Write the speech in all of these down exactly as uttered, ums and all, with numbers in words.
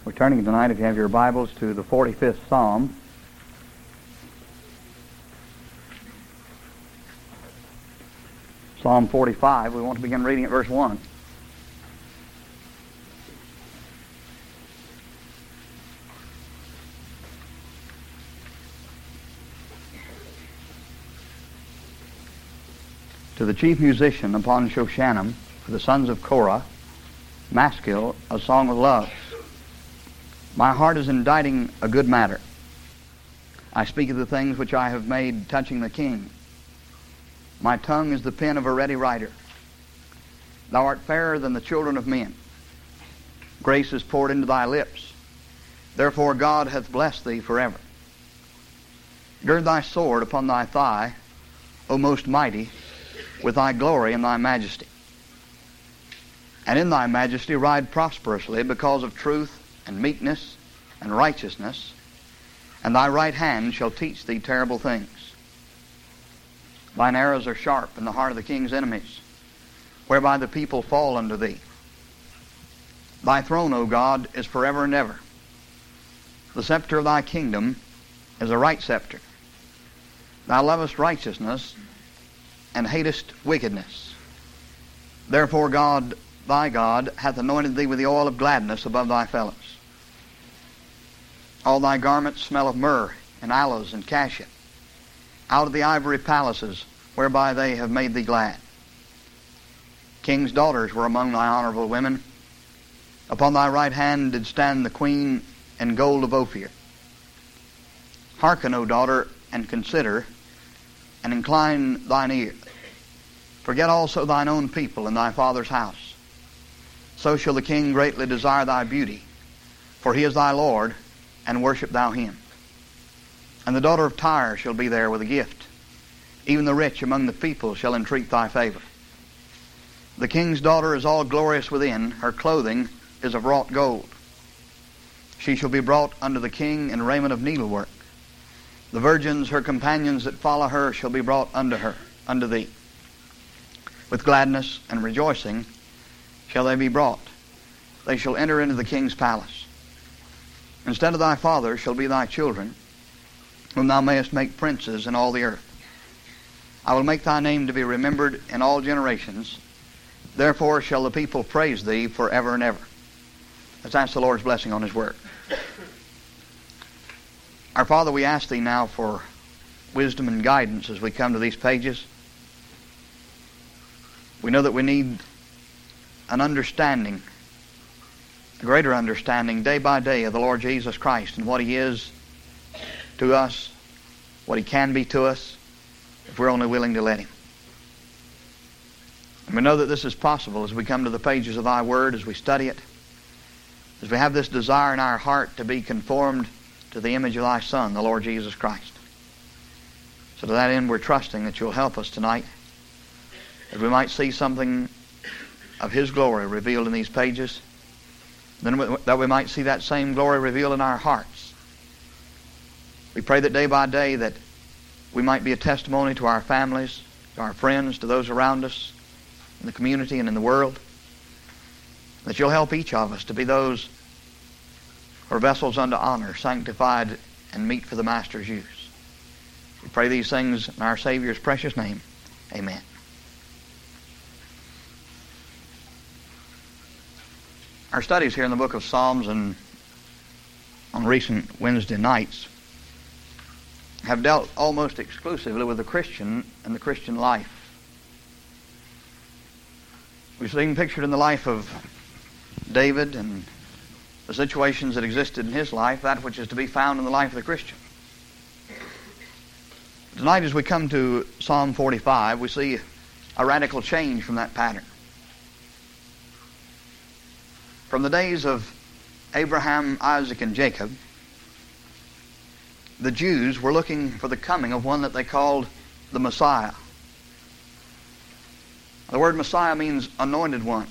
We're turning tonight, if you have your Bibles, to the forty-fifth Psalm. Psalm forty-five. We want to begin reading at verse one. To the chief musician upon Shoshanim, for the sons of Korah, Maskil, a song of love. My heart is inditing a good matter. I speak of the things which I have made touching the king. My tongue is the pen of a ready writer. Thou art fairer than the children of men. Grace is poured into thy lips. Therefore God hath blessed thee forever. Gird thy sword upon thy thigh, O most mighty, with thy glory and thy majesty. And in thy majesty ride prosperously because of truth and meekness and righteousness, and thy right hand shall teach thee terrible things. Thine arrows are sharp in the heart of the king's enemies, whereby the people fall unto thee. Thy throne, O God, is forever and ever. The scepter of thy kingdom is a right scepter. Thou lovest righteousness and hatest wickedness. Therefore God, thy God, hath anointed thee with the oil of gladness above thy fellows. All thy garments smell of myrrh and aloes and cassia, out of the ivory palaces whereby they have made thee glad. King's daughters were among thy honorable women. Upon thy right hand did stand the queen in gold of Ophir. Hearken, O daughter, and consider, and incline thine ear. Forget also thine own people in thy father's house. So shall the king greatly desire thy beauty, for he is thy Lord, and worship thou him. And the daughter of Tyre shall be there with a gift. Even the rich among the people shall entreat thy favor. The king's daughter is all glorious within. Her clothing is of wrought gold. She shall be brought unto the king in raiment of needlework. The virgins, her companions that follow her, shall be brought unto her, unto thee. With gladness and rejoicing shall they be brought. They shall enter into the king's palace. Instead of thy father shall be thy children, whom thou mayest make princes in all the earth. I will make thy name to be remembered in all generations. Therefore shall the people praise thee forever and ever. Let's ask the Lord's blessing on his word. Our Father, we ask thee now for wisdom and guidance as we come to these pages. We know that we need an understanding, a greater understanding day by day of the Lord Jesus Christ and what he is to us, what he can be to us, if we're only willing to let him. And we know that this is possible as we come to the pages of thy word, as we study it, as we have this desire in our heart to be conformed to the image of thy Son, the Lord Jesus Christ. So to that end, we're trusting that you'll help us tonight, that we might see something of his glory revealed in these pages, then that we might see that same glory revealed in our hearts. We pray that day by day that we might be a testimony to our families, to our friends, to those around us, in the community and in the world, that you'll help each of us to be those who are vessels unto honor, sanctified and meet for the Master's use. We pray these things in our Savior's precious name. Amen. Our studies here in the book of Psalms and on recent Wednesday nights have dealt almost exclusively with the Christian and the Christian life. We've seen pictured in the life of David and the situations that existed in his life, that which is to be found in the life of the Christian. Tonight, as we come to Psalm forty-five, we see a radical change from that pattern. From the days of Abraham, Isaac, and Jacob, the Jews were looking for the coming of one that they called the Messiah. The word Messiah means anointed one.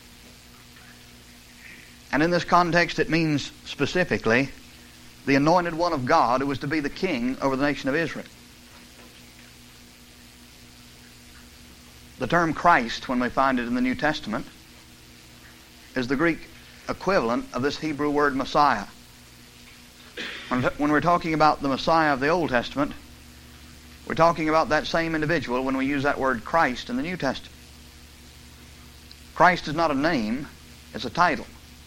And in this context, it means specifically the anointed one of God who was to be the king over the nation of Israel. The term Christ, when we find it in the New Testament, is the Greek equivalent of this Hebrew word Messiah. When, when we're talking about the Messiah of the Old Testament, we're talking about that same individual when we use that word Christ in the New Testament. Christ is not a name, it's a title.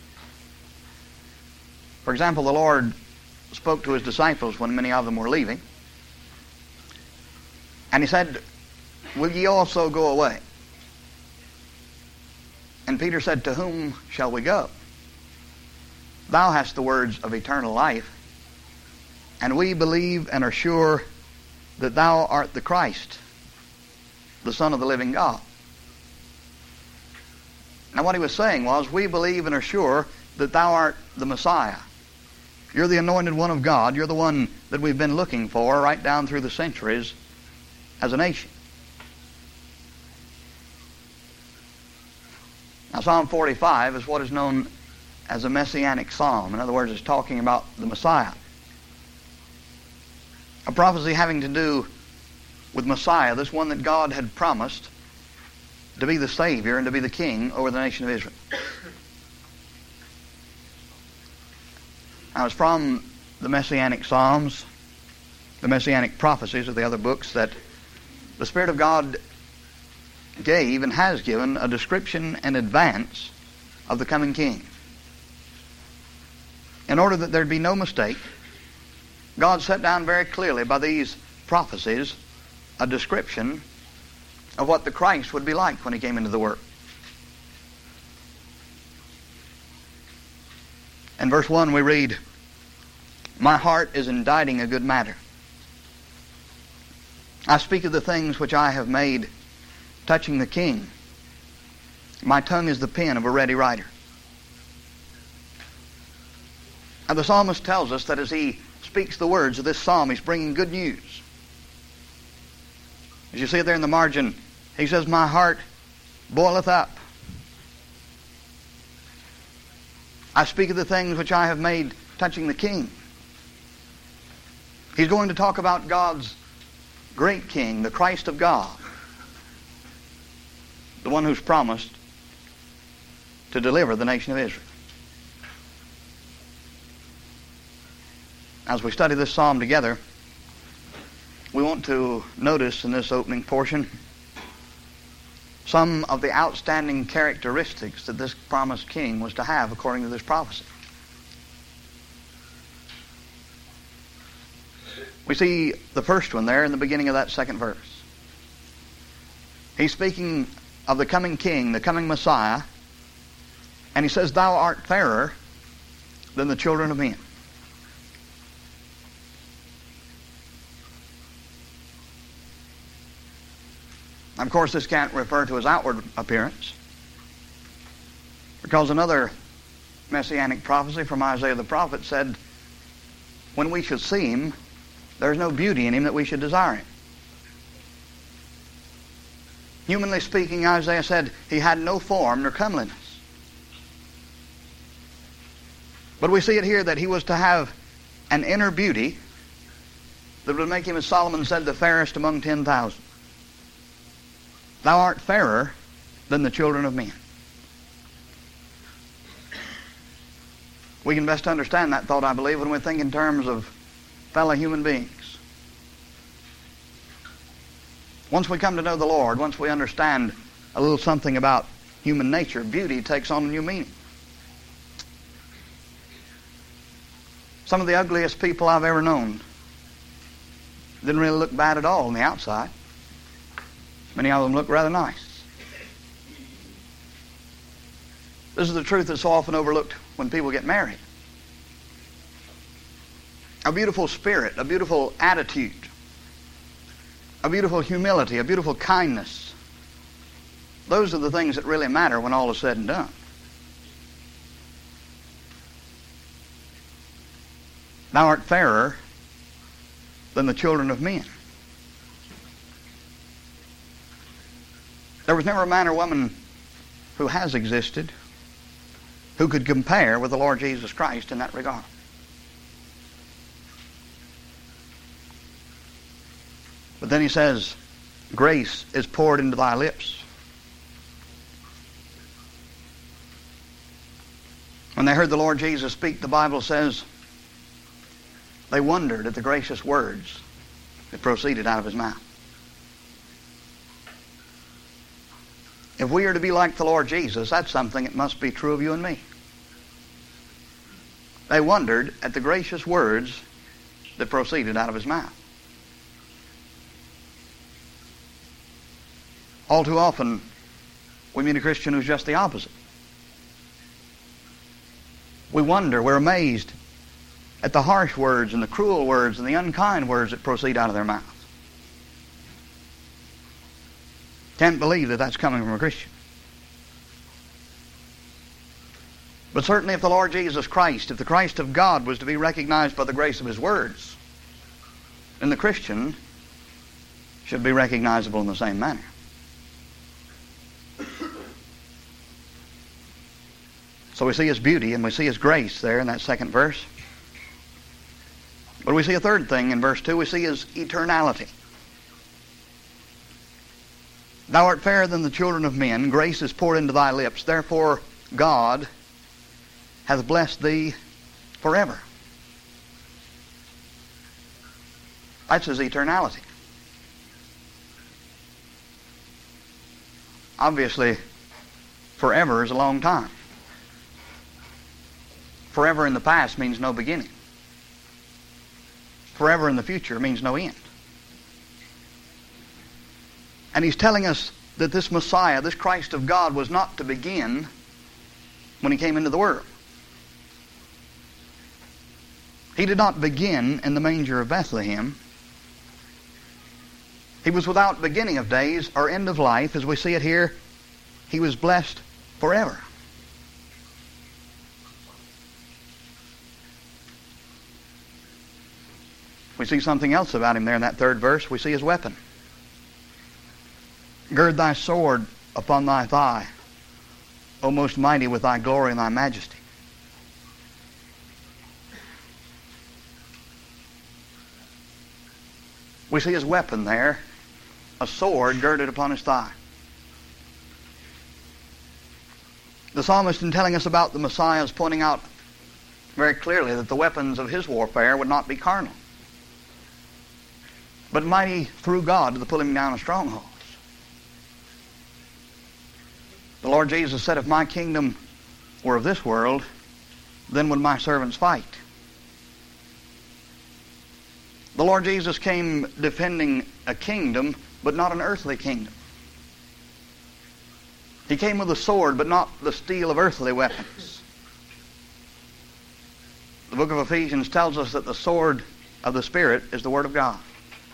For example, the Lord spoke to his disciples when many of them were leaving, and he said, "Will ye also go away?" And Peter said, "To whom shall we go? Thou hast the words of eternal life, and we believe and are sure that thou art the Christ, the Son of the living God." Now what he was saying was, we believe and are sure that thou art the Messiah. You're the anointed one of God. You're the one that we've been looking for right down through the centuries as a nation. Now Psalm forty-five is what is known as a messianic psalm. In other words, it's talking about the Messiah. A prophecy having to do with Messiah, this one that God had promised to be the Savior and to be the King over the nation of Israel. Now it's from the Messianic Psalms, the Messianic prophecies of the other books, that the Spirit of God gave and has given a description in advance of the coming King. In order that there'd be no mistake, God set down very clearly by these prophecies a description of what the Christ would be like when he came into the world. In verse one we read, "My heart is inditing a good matter. I speak of the things which I have made touching the King. My tongue is the pen of a ready writer." And the psalmist tells us that as he speaks the words of this psalm, he's bringing good news. As you see it there in the margin, he says, "My heart boileth up. I speak of the things which I have made touching the King." He's going to talk about God's great King, the Christ of God, the one who's promised to deliver the nation of Israel. As we study this psalm together, we want to notice in this opening portion some of the outstanding characteristics that this promised King was to have according to this prophecy. We see the first one there in the beginning of that second verse. He's speaking of the coming King, the coming Messiah, and he says, "Thou art fairer than the children of men." Of course, this can't refer to his outward appearance, because another messianic prophecy from Isaiah the prophet said, when we should see him, there's no beauty in him that we should desire him. Humanly speaking, Isaiah said, he had no form nor comeliness. But we see it here that he was to have an inner beauty that would make him, as Solomon said, the fairest among ten thousand. Thou art fairer than the children of men. We can best understand that thought, I believe, when we think in terms of fellow human beings. Once we come to know the Lord, once we understand a little something about human nature, beauty takes on a new meaning. Some of the ugliest people I've ever known didn't really look bad at all on the outside. Many of them look rather nice. This is the truth that's so often overlooked when people get married. A beautiful spirit, a beautiful attitude, a beautiful humility, a beautiful kindness. Those are the things that really matter when all is said and done. Thou art fairer than the children of men. There was never a man or woman who has existed who could compare with the Lord Jesus Christ in that regard. But then he says, grace is poured into thy lips. When they heard the Lord Jesus speak, the Bible says, they wondered at the gracious words that proceeded out of his mouth. If we are to be like the Lord Jesus, that's something that must be true of you and me. They wondered at the gracious words that proceeded out of his mouth. All too often, we meet a Christian who's just the opposite. We wonder, we're amazed at the harsh words and the cruel words and the unkind words that proceed out of their mouth. Can't believe that that's coming from a Christian. But certainly if the Lord Jesus Christ, if the Christ of God was to be recognized by the grace of his words, then the Christian should be recognizable in the same manner. So we see his beauty and we see his grace there in that second verse. But we see a third thing in verse two. We see his eternality. Thou art fairer than the children of men. Grace is poured into thy lips. Therefore God hath blessed thee forever. That's his eternality. Obviously, forever is a long time. Forever in the past means no beginning. Forever in the future means no end. And he's telling us that this Messiah, this Christ of God, was not to begin when he came into the world. He did not begin in the manger of Bethlehem. He was without beginning of days or end of life. As we see it here, he was blessed forever. We see something else about him there in that third verse. We see his weapon. Gird thy sword upon thy thigh, O most mighty with thy glory and thy majesty. We see his weapon there, a sword girded upon his thigh. The psalmist, in telling us about the Messiah, is pointing out very clearly that the weapons of his warfare would not be carnal, but mighty through God to the pulling down of strongholds. The Lord Jesus said, if my kingdom were of this world, then would my servants fight. The Lord Jesus came defending a kingdom, but not an earthly kingdom. He came with a sword, but not the steel of earthly weapons. The book of Ephesians tells us that the sword of the Spirit is the Word of God.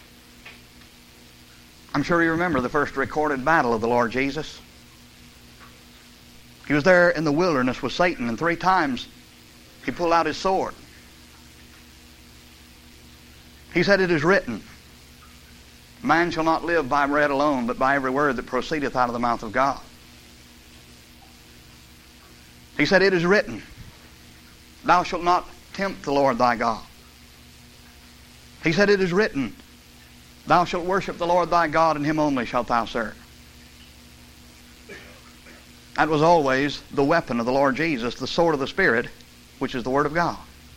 I'm sure you remember the first recorded battle of the Lord Jesus. He was there in the wilderness with Satan, and three times he pulled out his sword. He said, it is written, man shall not live by bread alone, but by every word that proceedeth out of the mouth of God. He said, it is written, thou shalt not tempt the Lord thy God. He said, it is written, thou shalt worship the Lord thy God, and him only shalt thou serve. That was always the weapon of the Lord Jesus, the sword of the Spirit, which is the Word of God.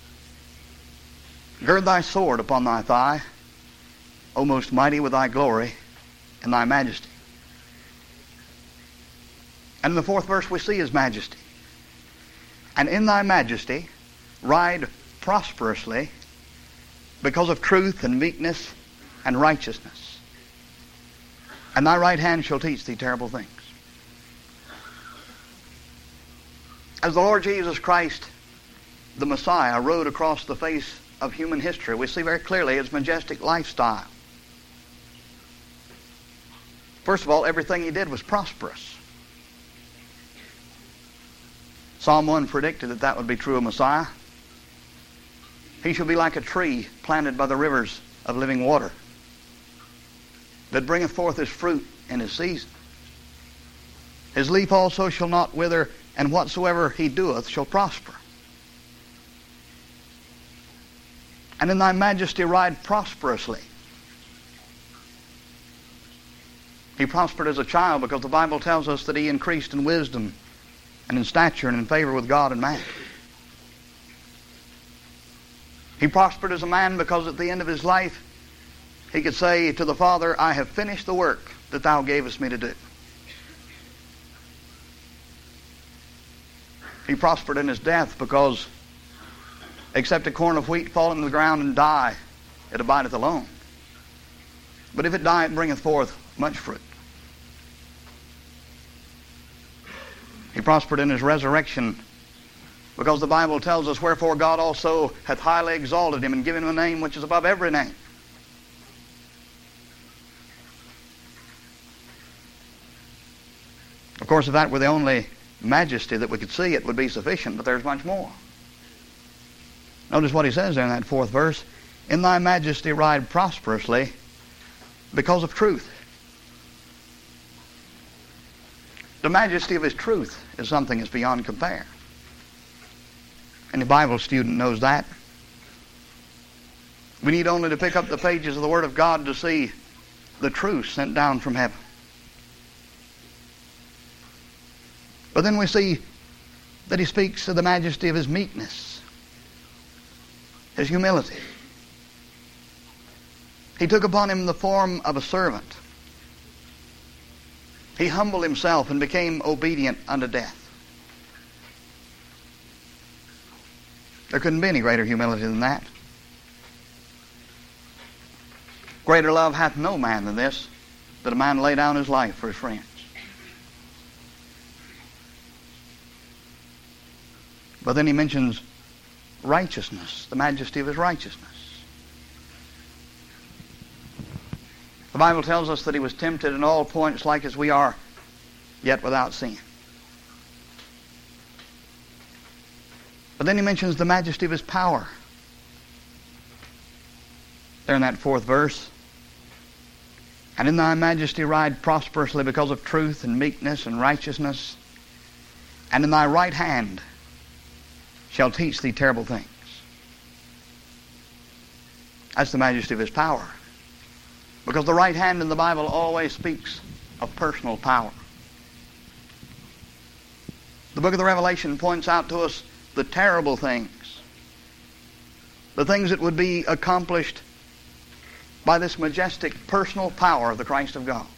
Gird thy sword upon thy thigh, O most mighty with thy glory and thy majesty. And in the fourth verse we see his majesty. And in thy majesty ride prosperously because of truth and meekness and righteousness. And thy right hand shall teach thee terrible things. As the Lord Jesus Christ, the Messiah, rode across the face of human history, we see very clearly his majestic lifestyle. First of all, everything he did was prosperous. Psalm one predicted that that would be true of Messiah. He shall be like a tree planted by the rivers of living water, that bringeth forth his fruit in his season. His leaf also shall not wither, and whatsoever he doeth shall prosper. And in thy majesty ride prosperously. He prospered as a child because the Bible tells us that he increased in wisdom and in stature and in favor with God and man. He prospered as a man because at the end of his life, he could say to the Father, I have finished the work that thou gavest me to do. He prospered in his death because except a corn of wheat fall into the ground and die, it abideth alone. But if it die, it bringeth forth much fruit. He prospered in his resurrection because the Bible tells us, wherefore God also hath highly exalted him and given him a name which is above every name. Of course, if that were the only majesty that we could see, it would be sufficient, but there's much more. Notice what he says there in that fourth verse. In thy majesty ride prosperously because of truth. The majesty of his truth is something that's beyond compare. Any Bible student knows that. We need only to pick up the pages of the Word of God to see the truth sent down from heaven. But then we see that he speaks of the majesty of his meekness, his humility. He took upon him the form of a servant. He humbled himself and became obedient unto death. There couldn't be any greater humility than that. Greater love hath no man than this, that a man lay down his life for his friends. But then he mentions righteousness, the majesty of his righteousness. The Bible tells us that he was tempted in all points like as we are, yet without sin. But then he mentions the majesty of his power. There in that fourth verse. And in thy majesty ride prosperously because of truth and meekness and righteousness. And in thy right hand shall teach thee terrible things. That's the majesty of his power. Because the right hand in the Bible always speaks of personal power. The book of the Revelation points out to us the terrible things, the things that would be accomplished by this majestic personal power of the Christ of God.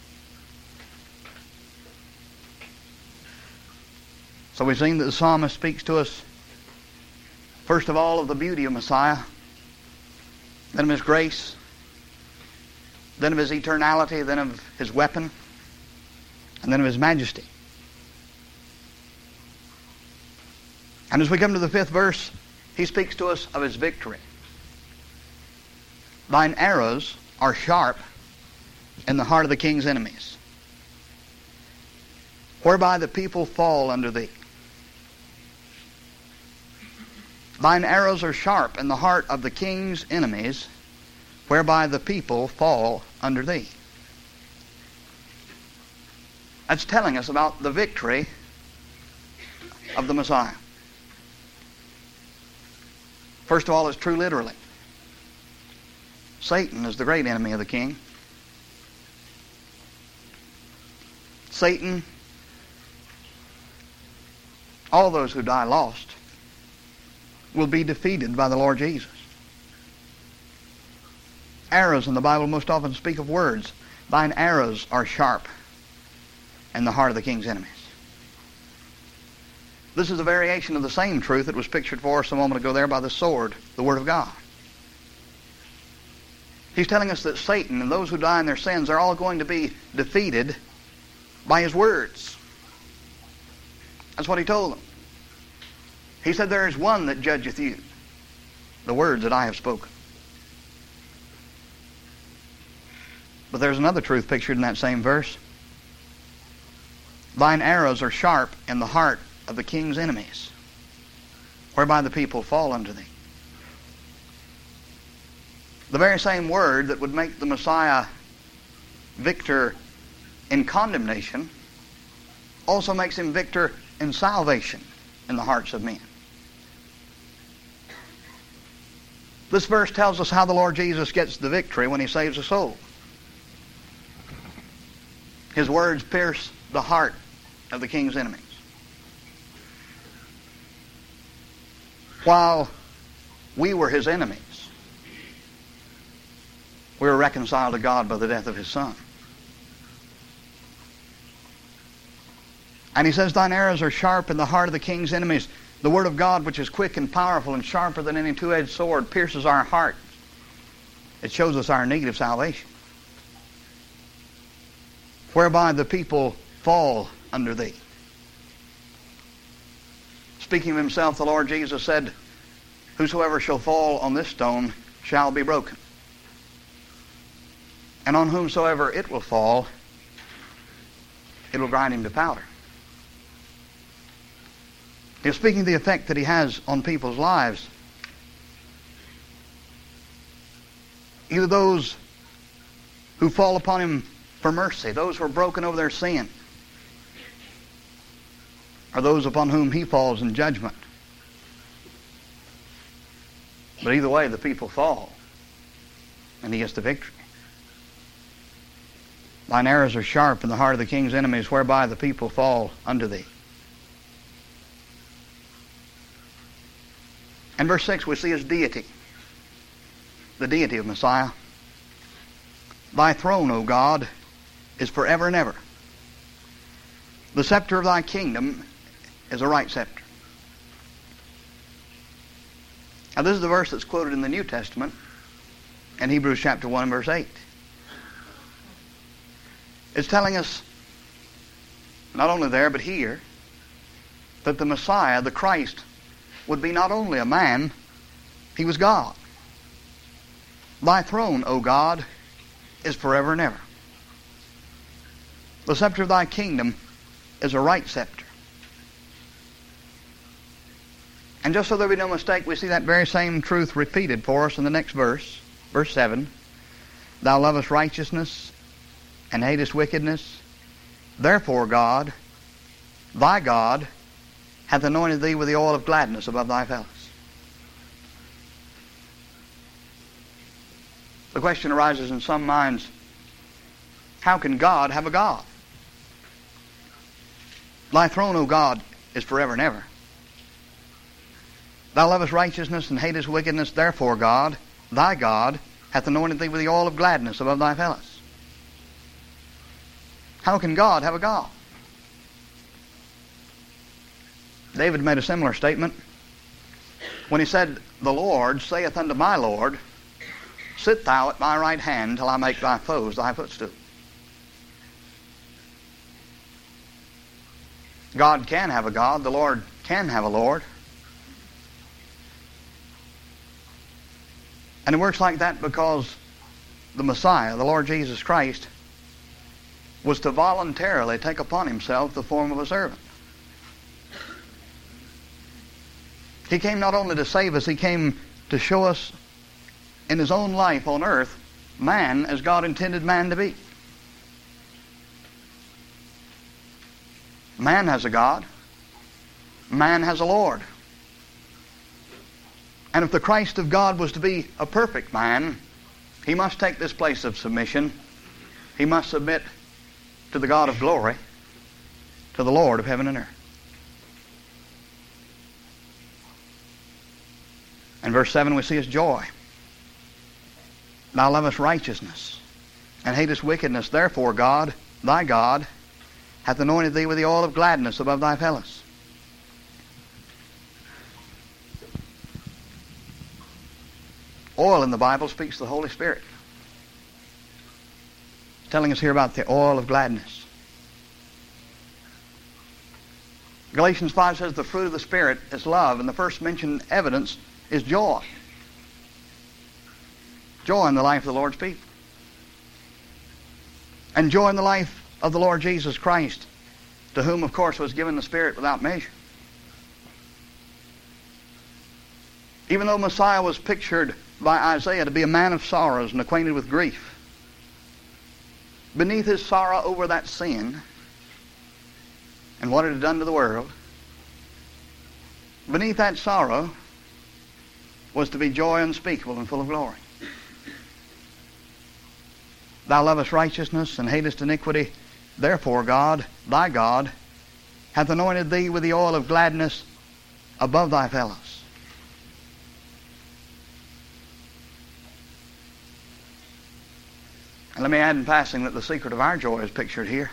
So we've seen that the psalmist speaks to us, first of all, of the beauty of Messiah, then of his grace, then of his eternality, then of his weapon, and then of his majesty. And as we come to the fifth verse, he speaks to us of his victory. Thine arrows are sharp in the heart of the king's enemies, whereby the people fall under thee. Thine arrows are sharp in the heart of the king's enemies, whereby the people fall under thee. That's telling us about the victory of the Messiah. First of all, it's true literally. Satan is the great enemy of the king. Satan, all those who die lost, will be defeated by the Lord Jesus. Arrows in the Bible most often speak of words. Thine arrows are sharp in the heart of the king's enemies. This is a variation of the same truth that was pictured for us a moment ago there by the sword, the Word of God. He's telling us that Satan and those who die in their sins are all going to be defeated by his words. That's what he told them. He said, there is one that judgeth you, the words that I have spoken. But there's another truth pictured in that same verse. Thine arrows are sharp in the heart of the king's enemies, whereby the people fall unto thee. The very same word that would make the Messiah victor in condemnation also makes him victor in salvation in the hearts of men. This verse tells us how the Lord Jesus gets the victory when he saves a soul. His words pierce the heart of the king's enemies. While We were his enemies. We were reconciled to God by the death of his Son. And he says, thine arrows are sharp in the heart of the king's enemies. The word of God, which is quick and powerful and sharper than any two-edged sword, pierces our heart. It shows us our need of salvation. Whereby the people fall under thee. Speaking of himself, the Lord Jesus said, whosoever shall fall on this stone shall be broken. And on whomsoever it will fall, it will grind him to powder. He's speaking of the effect that he has on people's lives. Either those who fall upon him for mercy, those who are broken over their sin, or those upon whom he falls in judgment. But either way, the people fall, and he gets the victory. Thine arrows are sharp in the heart of the king's enemies, whereby the people fall unto thee. In verse six we see his deity, the deity of Messiah. Thy throne, O God, is forever and ever. The scepter of thy kingdom is a right scepter. Now this is the verse that's quoted in the New Testament in Hebrews chapter one and verse eight. It's telling us, not only there but here, that the Messiah, the Christ, would be not only a man, he was God. Thy throne, O God, is forever and ever. The scepter of thy kingdom is a right scepter. And just so there be no mistake, we see that very same truth repeated for us in the next verse, verse seven. Thou lovest righteousness and hatest wickedness. Therefore God, thy God, hath anointed thee with the oil of gladness above thy fellows. The question arises in some minds, how can God have a God? Thy throne, O God, is forever and ever. Thou lovest righteousness and hatest wickedness. Therefore God, thy God, hath anointed thee with the oil of gladness above thy fellows. How can God have a God? David made a similar statement when he said, the Lord saith unto my Lord, sit thou at my right hand till I make thy foes thy footstool. God can have a God. The Lord can have a Lord. And it works like that because the Messiah, the Lord Jesus Christ, was to voluntarily take upon himself the form of a servant. He came not only to save us, he came to show us in his own life on earth man as God intended man to be. Man has a God. Man has a Lord. And if the Christ of God was to be a perfect man, he must take this place of submission. He must submit to the God of glory, to the Lord of heaven and earth. In verse seven we see his joy. Thou lovest righteousness and hatest wickedness. Therefore God, thy God, hath anointed thee with the oil of gladness above thy fellows. Oil in the Bible speaks the Holy Spirit. It's telling us here about the oil of gladness. Galatians five says the fruit of the Spirit is love, and the first mentioned evidence is joy. Joy in the life of the Lord's people. And joy in the life of the Lord Jesus Christ, to whom, of course, was given the Spirit without measure. Even though Messiah was pictured by Isaiah to be a man of sorrows and acquainted with grief, beneath his sorrow over that sin and what it had done to the world, beneath that sorrow was to be joy unspeakable and full of glory. Thou lovest righteousness and hatest iniquity. Therefore God, thy God, hath anointed thee with the oil of gladness above thy fellows. And let me add in passing that the secret of our joy is pictured here.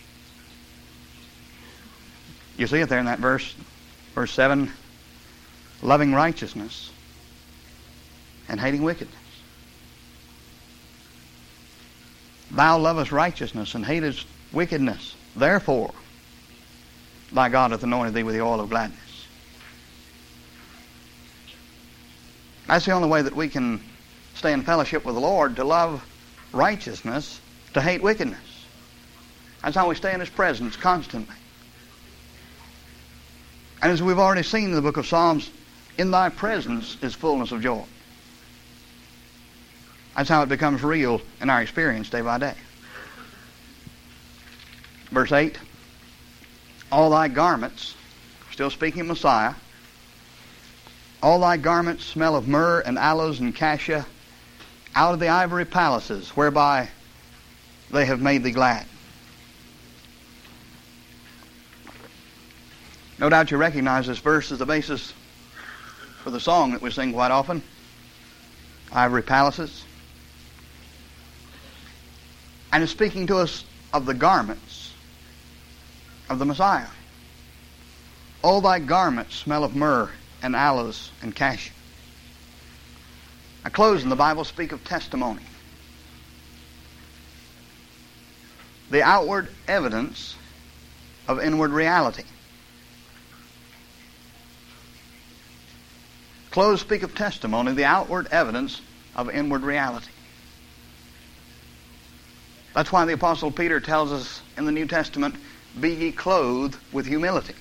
You see it there in that verse, verse seven, loving righteousness and hating wickedness. Thou lovest righteousness and hatest wickedness. Therefore, thy God hath anointed thee with the oil of gladness. That's the only way that we can stay in fellowship with the Lord, to love righteousness, to hate wickedness. That's how we stay in His presence constantly. And as we've already seen in the book of Psalms, in thy presence is fullness of joy. That's how it becomes real in our experience day by day. Verse eight, all thy garments, still speaking Messiah, all thy garments smell of myrrh and aloes and cassia out of the ivory palaces whereby they have made thee glad. No doubt you recognize this verse as the basis for the song that we sing quite often, Ivory Palaces. And it's speaking to us of the garments of the Messiah. All thy garments smell of myrrh and aloes and cassia. Now, clothes in the Bible speak of testimony. The outward evidence of inward reality. Clothes speak of testimony, the outward evidence of inward reality. That's why the Apostle Peter tells us in the New Testament, be ye clothed with humility.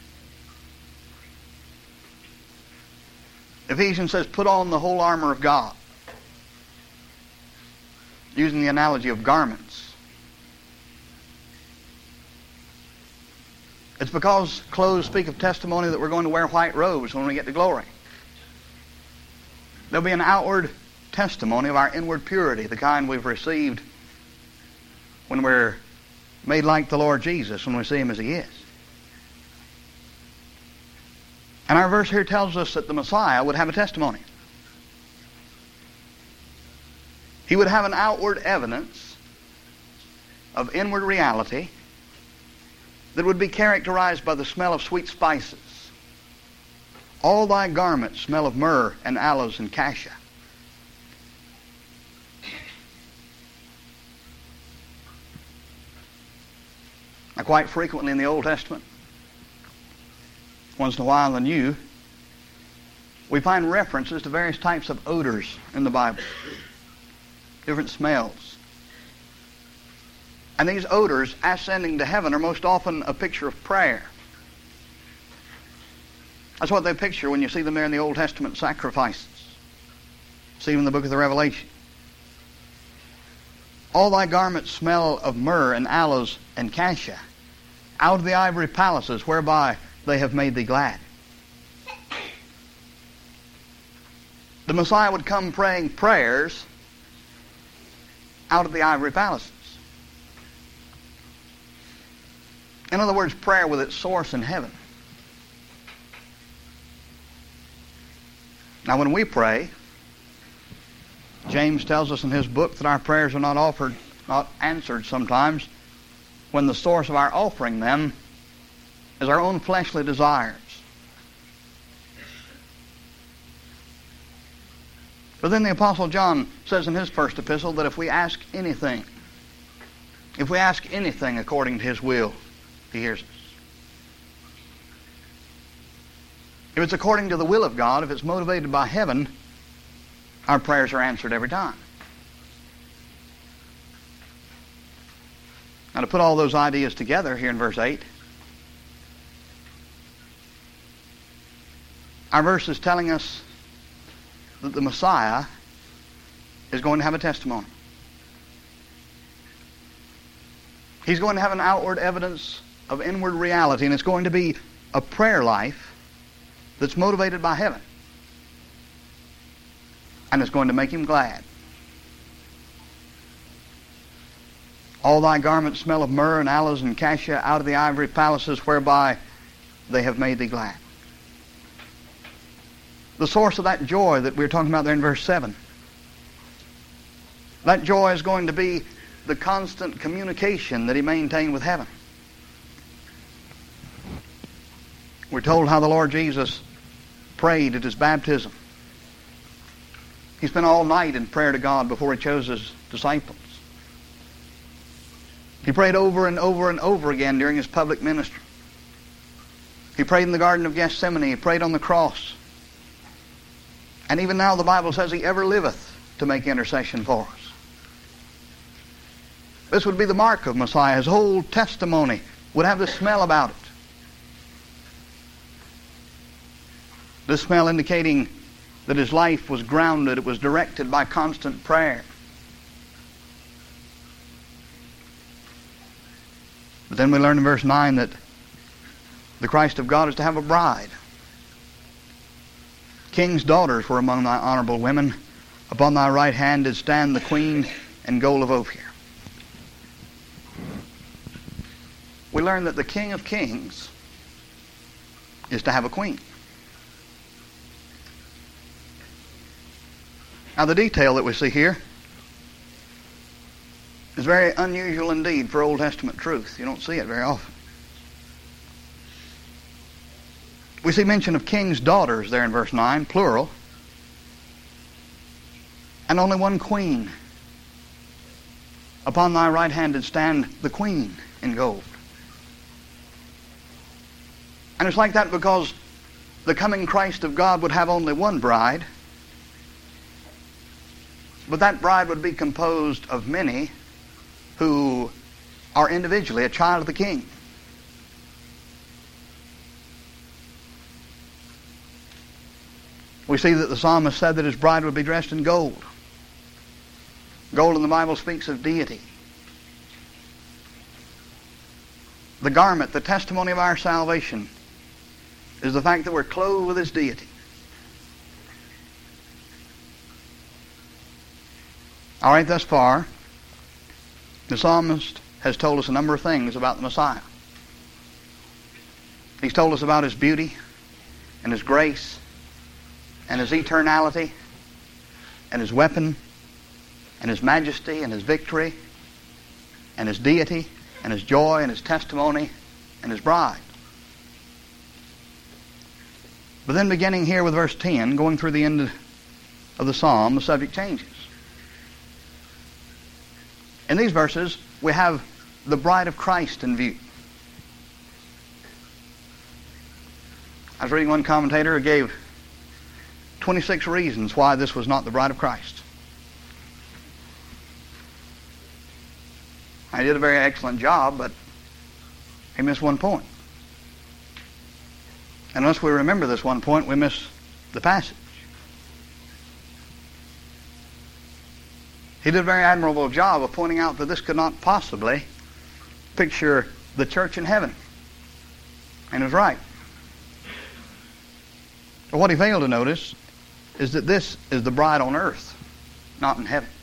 Ephesians says, put on the whole armor of God, using the analogy of garments. It's because clothes speak of testimony that we're going to wear white robes when we get to glory. There'll be an outward testimony of our inward purity, the kind we've received when we're made like the Lord Jesus, when we see Him as He is. And our verse here tells us that the Messiah would have a testimony. He would have an outward evidence of inward reality that would be characterized by the smell of sweet spices. All thy garments smell of myrrh and aloes and cassia. Now, quite frequently in the Old Testament, once in a while in the New, we find references to various types of odors in the Bible. Different smells. And these odors ascending to heaven are most often a picture of prayer. That's what they picture when you see them there in the Old Testament sacrifices. See them in the book of the Revelation. All thy garments smell of myrrh and aloes and cassia, out of the ivory palaces whereby they have made thee glad. The Messiah would come praying prayers out of the ivory palaces. In other words, prayer with its source in heaven. Now, when we pray, James tells us in his book that our prayers are not offered, not answered sometimes, when the source of our offering them is our own fleshly desires. But then the Apostle John says in his first epistle that if we ask anything, if we ask anything according to His will, He hears us. If it's according to the will of God, if it's motivated by heaven, our prayers are answered every time. Now, to put all those ideas together here in verse eight, our verse is telling us that the Messiah is going to have a testimony. He's going to have an outward evidence of inward reality, and it's going to be a prayer life that's motivated by heaven. And it's going to make Him glad. All thy garments smell of myrrh and aloes and cassia out of the ivory palaces whereby they have made thee glad. The source of that joy that we were talking about there in verse seven. That joy is going to be the constant communication that he maintained with heaven. We're told how the Lord Jesus prayed at his baptism. He spent all night in prayer to God before he chose his disciples. He prayed over and over and over again during his public ministry. He prayed in the Garden of Gethsemane. He prayed on the cross. And even now the Bible says he ever liveth to make intercession for us. This would be the mark of Messiah. His whole testimony would have the smell about it. This smell indicating that his life was grounded, it was directed by constant prayer. But then we learn in verse nine that the Christ of God is to have a bride. King's daughters were among thy honorable women. Upon thy right hand did stand the queen and gold of Ophir. We learn that the King of Kings is to have a queen. Now the detail that we see here is very unusual indeed for Old Testament truth. You don't see it very often. We see mention of king's daughters there in verse nine, plural, and only one queen. Upon thy right hand did stand the queen in gold. And it's like that because the coming Christ of God would have only one bride, but that bride would be composed of many who are individually a child of the King. We see that the psalmist said that his bride would be dressed in gold. Gold in the Bible speaks of deity. The garment, the testimony of our salvation, is the fact that we're clothed with his deity. All right, thus far, the psalmist has told us a number of things about the Messiah. He's told us about his beauty and his grace and his eternality and his weapon and his majesty and his victory and his deity and his joy and his testimony and his bride. But then beginning here with verse ten, going through the end of the psalm, the subject changes. In these verses, we have the bride of Christ in view. I was reading one commentator who gave twenty-six reasons why this was not the bride of Christ. I did a very excellent job, but he missed one point. And unless we remember this one point, we miss the passage. He did a very admirable job of pointing out that this could not possibly picture the church in heaven. And he was right. But what he failed to notice is that this is the bride on earth, not in heaven.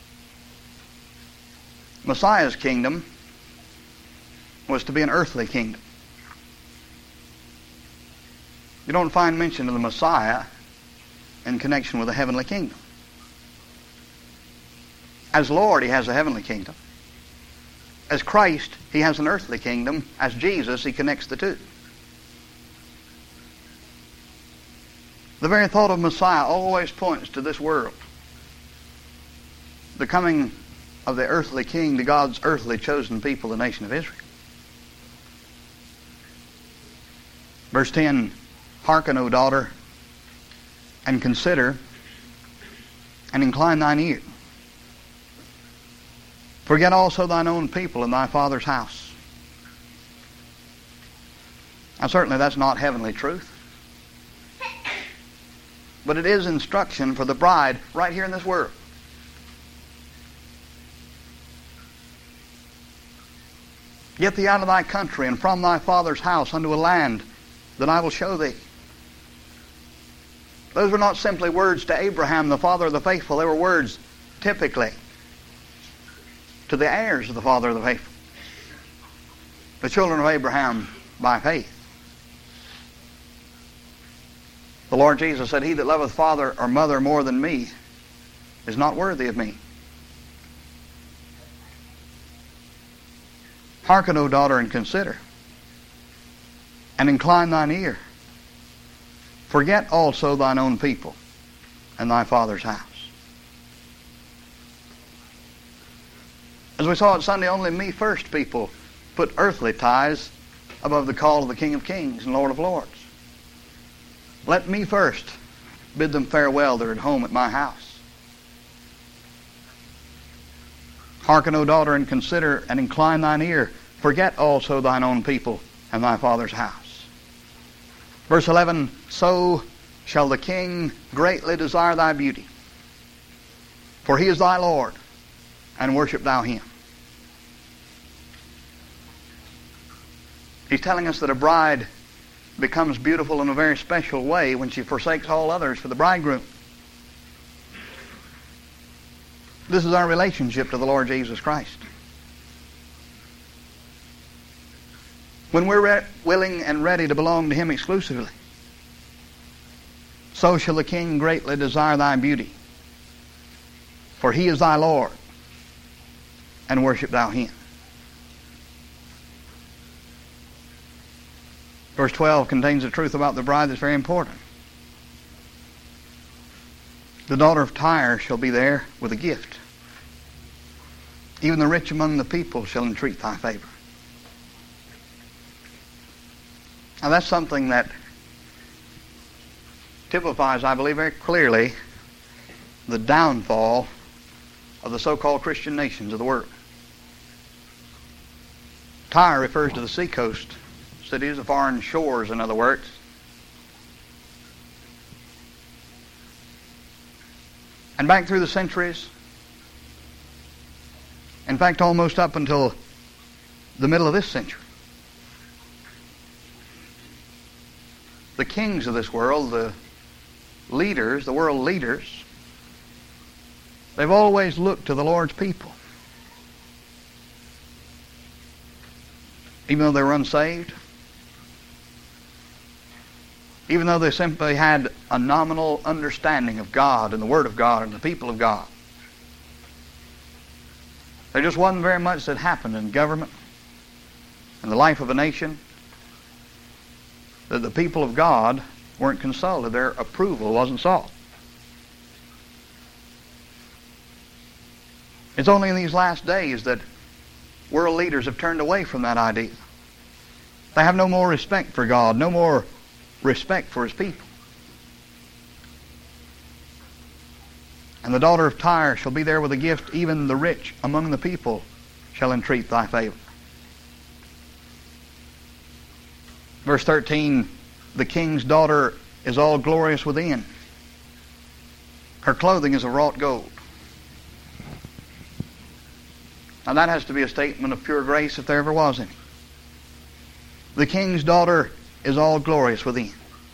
Messiah's kingdom was to be an earthly kingdom. You don't find mention of the Messiah in connection with the heavenly kingdom. As Lord, he has a heavenly kingdom. As Christ, he has an earthly kingdom. As Jesus, he connects the two. The very thought of Messiah always points to this world. The coming of the earthly king to God's earthly chosen people, the nation of Israel. Verse ten, hearken, O daughter, and consider, and incline thine ear. Forget also thine own people in thy father's house. Now certainly that's not heavenly truth. But it is instruction for the bride right here in this world. Get thee out of thy country and from thy father's house unto a land that I will show thee. Those were not simply words to Abraham, the father of the faithful. They were words typically to the heirs of the father of the faithful, the children of Abraham by faith. The Lord Jesus said, he that loveth father or mother more than me is not worthy of me. Hearken, O daughter, and consider, and incline thine ear. Forget also thine own people and thy father's house. As we saw at Sunday, only me first people put earthly ties above the call of the King of Kings and Lord of Lords. Let me first bid them farewell that are at home at my house. Hearken, O daughter, and consider, and incline thine ear. Forget also thine own people and thy father's house. Verse eleven, so shall the king greatly desire thy beauty, for he is thy Lord, and worship thou him. He's telling us that a bride becomes beautiful in a very special way when she forsakes all others for the bridegroom. This is our relationship to the Lord Jesus Christ. When we're re- willing and ready to belong to him exclusively, so shall the king greatly desire thy beauty, for he is thy Lord, and worship thou him. Verse twelve contains a truth about the bride that's very important. The daughter of Tyre shall be there with a gift. Even the rich among the people shall entreat thy favor. Now that's something that typifies, I believe, very clearly the downfall of the so-called Christian nations of the world. Tyre refers to the seacoast cities, the foreign shores, in other words. And back through the centuries, in fact almost up until the middle of this century, the kings of this world, the leaders, the world leaders, they've always looked to the Lord's people. Even though they were unsaved, even though they simply had a nominal understanding of God and the Word of God and the people of God. There just wasn't very much that happened in government and the life of a nation that the people of God weren't consulted. Their approval wasn't sought. It's only in these last days that world leaders have turned away from that idea. They have no more respect for God, no more respect for his people. And the daughter of Tyre shall be there with a gift, even the rich among the people shall entreat thy favor. Verse thirteen, the king's daughter is all glorious within. Her clothing is of wrought gold. Now that has to be a statement of pure grace if there ever was any. The king's daughter is all glorious within.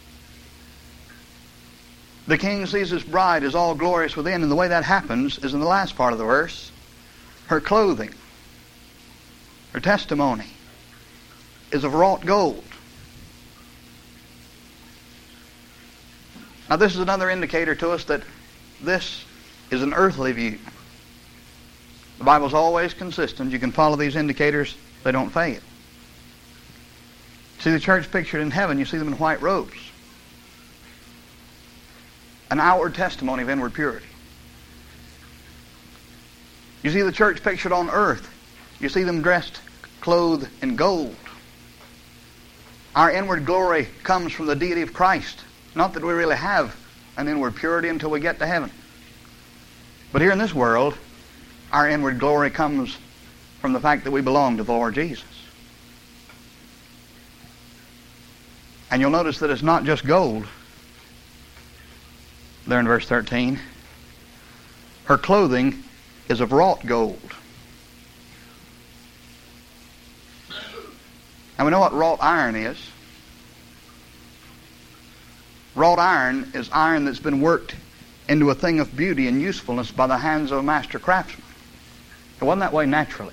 The king sees his bride is all glorious within, and the way that happens is in the last part of the verse. Her clothing, her testimony, is of wrought gold. Now this is another indicator to us that this is an earthly view. The Bible's always consistent. You can follow these indicators, they don't fail. See the church pictured in heaven, you see them in white robes. An outward testimony of inward purity. You see the church pictured on earth, you see them dressed, clothed in gold. Our inward glory comes from the deity of Christ. Not that we really have an inward purity until we get to heaven. But here in this world, our inward glory comes from the fact that we belong to the Lord Jesus. And you'll notice that it's not just gold. There in verse thirteen. Her clothing is of wrought gold. And we know what wrought iron is. Wrought iron is iron that's been worked into a thing of beauty and usefulness by the hands of a master craftsman. It wasn't that way naturally.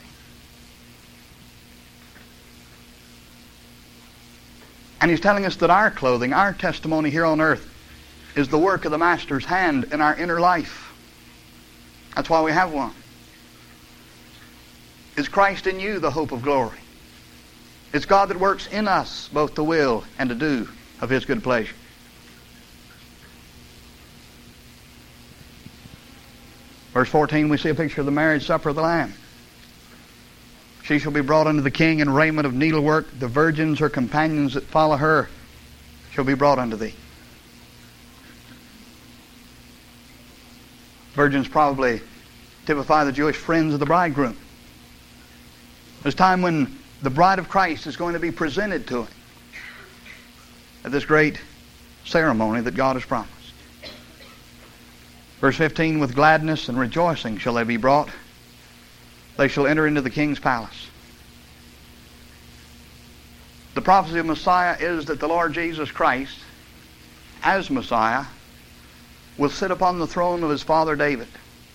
And he's telling us that our clothing, our testimony here on earth, is the work of the Master's hand in our inner life. That's why we have one. Is Christ in you the hope of glory? It's God that works in us both to will and to do of His good pleasure. Verse fourteen, we see a picture of the marriage supper of the Lamb. She shall be brought unto the king in raiment of needlework. The virgins, her companions that follow her, shall be brought unto thee. Virgins probably typify the Jewish friends of the bridegroom. There's a time when the bride of Christ is going to be presented to him at this great ceremony that God has promised. Verse fifteen, with gladness and rejoicing shall they be brought. They shall enter into the king's palace. The prophecy of Messiah is that the Lord Jesus Christ, as Messiah, will sit upon the throne of his father David.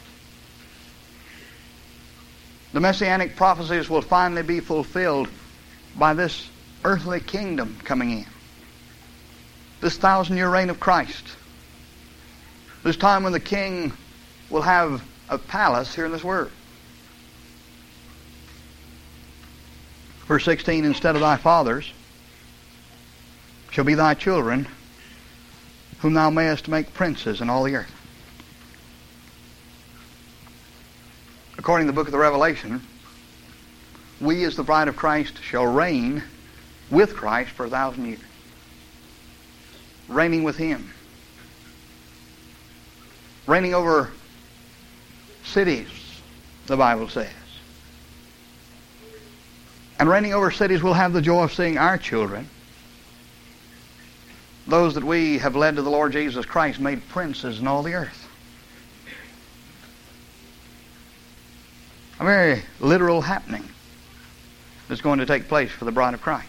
The messianic prophecies will finally be fulfilled by this earthly kingdom coming in. This thousand-year reign of Christ. This time when the king will have a palace here in this world. Verse sixteen, instead of thy fathers shall be thy children, whom thou mayest make princes in all the earth. According to the book of the Revelation, we as the bride of Christ shall reign with Christ for a thousand years. Reigning with Him. Reigning over cities, the Bible says. And reigning over cities, we'll have the joy of seeing our children, those that we have led to the Lord Jesus Christ, made princes in all the earth. A very literal happening that's going to take place for the bride of Christ.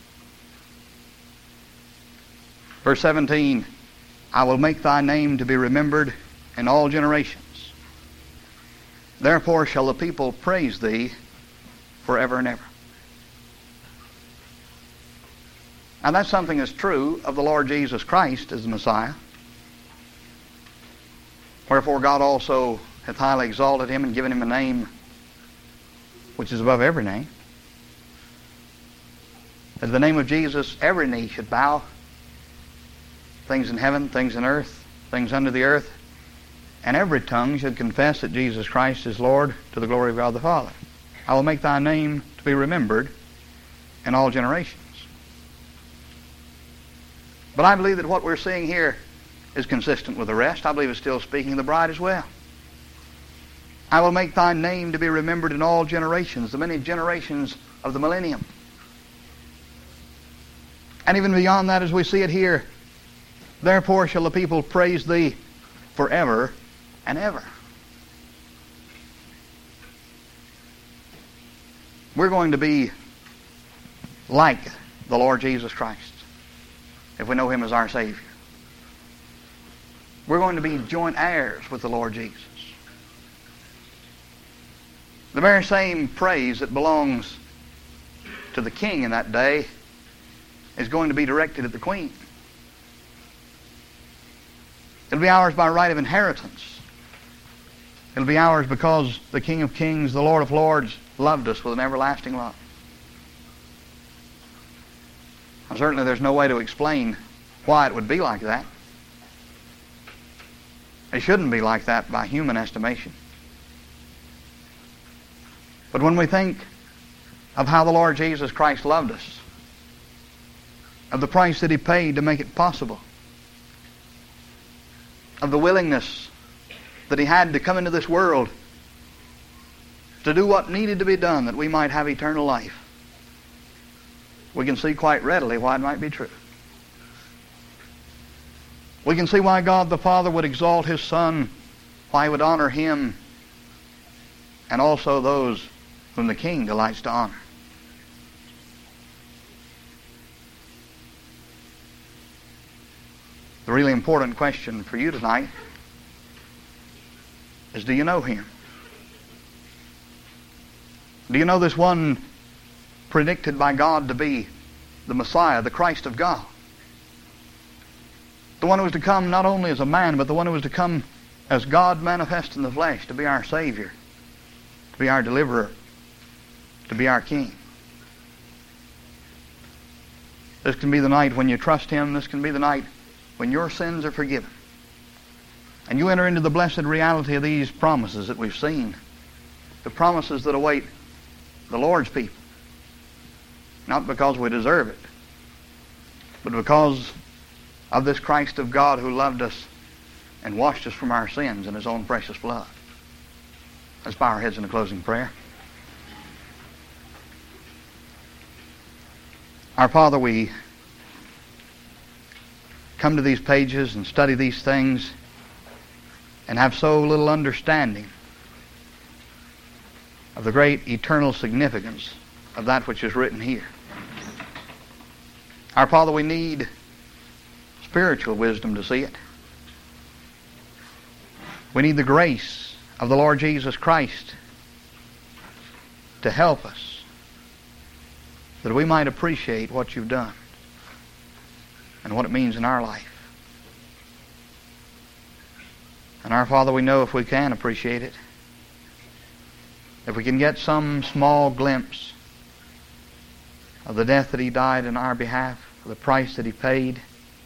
Verse seventeen, I will make thy name to be remembered in all generations. Therefore shall the people praise thee forever and ever. And that's something that's true of the Lord Jesus Christ as the Messiah. Wherefore God also hath highly exalted him and given him a name which is above every name. At the name of Jesus every knee should bow. Things in heaven, things in earth, things under the earth. And every tongue should confess that Jesus Christ is Lord, to the glory of God the Father. I will make thy name to be remembered in all generations. But I believe that what we're seeing here is consistent with the rest. I believe it's still speaking of the bride as well. I will make thy name to be remembered in all generations, the many generations of the millennium. And even beyond that, as we see it here, therefore shall the people praise thee forever and ever. We're going to be like the Lord Jesus Christ if we know Him as our Savior. We're going to be joint heirs with the Lord Jesus. The very same praise that belongs to the king in that day is going to be directed at the queen. It'll be ours by right of inheritance. It'll be ours because the King of Kings, the Lord of Lords, loved us with an everlasting love. Now, certainly there's no way to explain why it would be like that. It shouldn't be like that by human estimation. But when we think of how the Lord Jesus Christ loved us, of the price that He paid to make it possible, of the willingness that He had to come into this world to do what needed to be done that we might have eternal life, we can see quite readily why it might be true. We can see why God the Father would exalt His Son, why He would honor Him, and also those whom the King delights to honor. The really important question for you tonight is, do you know Him? Do you know this one predicted by God to be the Messiah, the Christ of God? The one who was to come not only as a man, but the one who was to come as God manifest in the flesh, to be our Savior, to be our deliverer, to be our King. This can be the night when you trust Him. This can be the night when your sins are forgiven. And you enter into the blessed reality of these promises that we've seen. The promises that await the Lord's people. Not because we deserve it, but because of this Christ of God who loved us and washed us from our sins in His own precious blood. Let's bow our heads in a closing prayer. Our Father, we come to these pages and study these things and have so little understanding of the great eternal significance of that which is written here. Our Father, we need spiritual wisdom to see it. We need the grace of the Lord Jesus Christ to help us, that we might appreciate what You've done and what it means in our life. And our Father, we know if we can appreciate it, if we can get some small glimpse of the death that He died in our behalf, the price that He paid,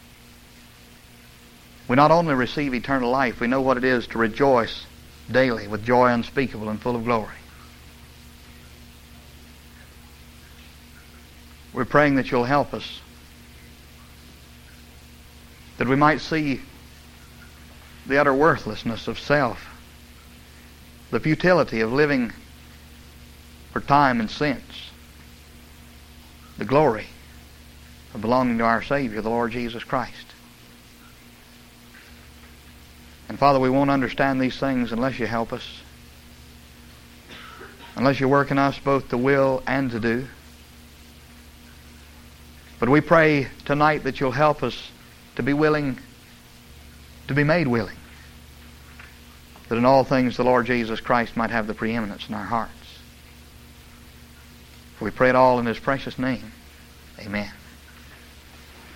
we not only receive eternal life, we know what it is to rejoice daily with joy unspeakable and full of glory. We're praying that You'll help us, that we might see the utter worthlessness of self, the futility of living for time and sense, the glory of belonging to our Savior, the Lord Jesus Christ. And Father, we won't understand these things unless You help us, unless You work in us both to will and to do. But we pray tonight that You'll help us to be willing, to be made willing, that in all things the Lord Jesus Christ might have the preeminence in our hearts. For we pray it all in His precious name. Amen.